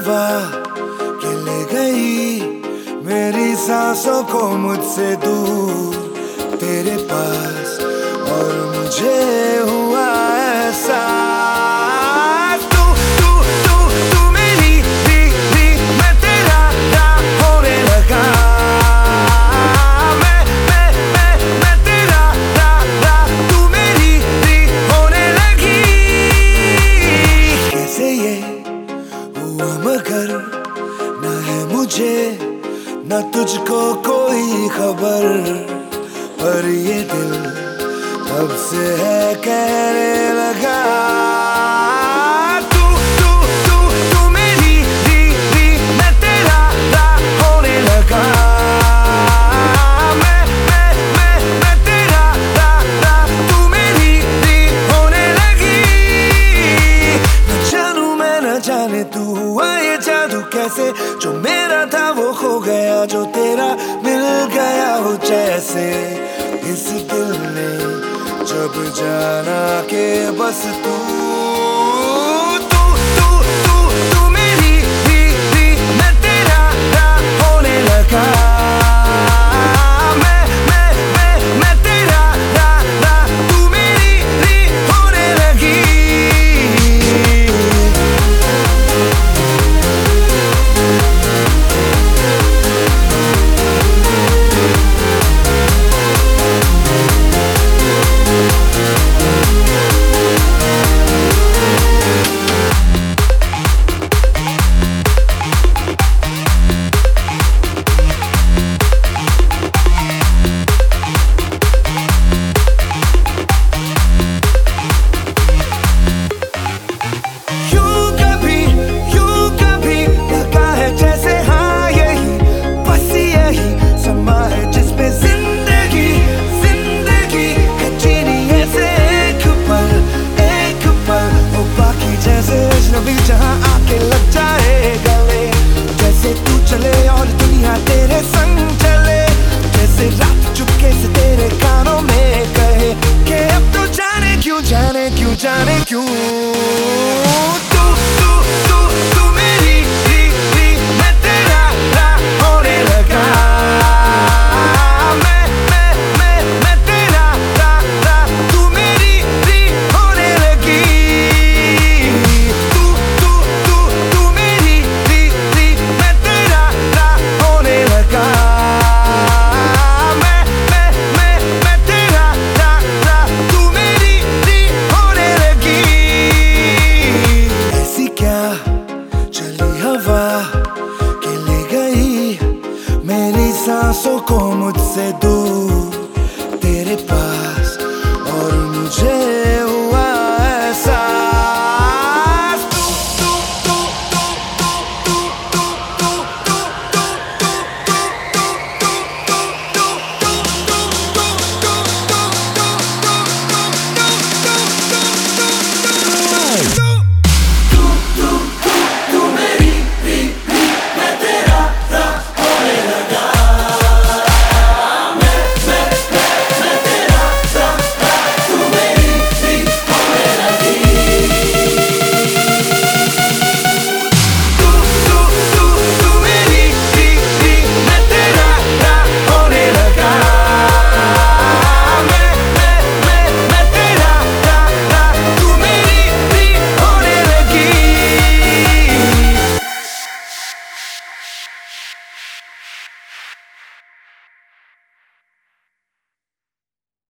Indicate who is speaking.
Speaker 1: हवा के ले गई मेरी सांसों को मुझसे दूर तेरे पास, और मुझे हुआ एहसास तू तू तू तू मेरी थी, मैं तेरा होने लगा। मैं तेरा तू मेरी थी होने लगी। कैसे ये हुआ मगर ना है मुझे ना तुझको कोई खबर, पर ये दिल तब से है कहने लगा। तू तू तू तू मेरी थी, मैं तेरा होने लगा। मैं तेरा तू मेरी थी होने लगी। न जानू मैं न जाने तू हुआ ये जादू कैसे, जो मेरा था वो खो गया, जो तेरा मिल गया हो जैसे। इस दिल ने जब जाना के बस तू तू तू तू तू मेरी थी, मैं तेरा होने लगा। मैं तेरा तू मेरी थी होने लगी। जहाँ आके लग जाए गले, जैसे तू चले और दुनिया तेरे संग चले, जैसे रात चुपके से तेरे कानों में कहे कि अब तो जाने क्यों जाने क्यों जाने क्यों। तू तू तू तू मेरी थी, मैं तेरा होने लगा। मैं तेरा तू मेरी थी होने लगी। के ले गई मेरी सांसों को मुझसे दूर तेरे पास, और मुझे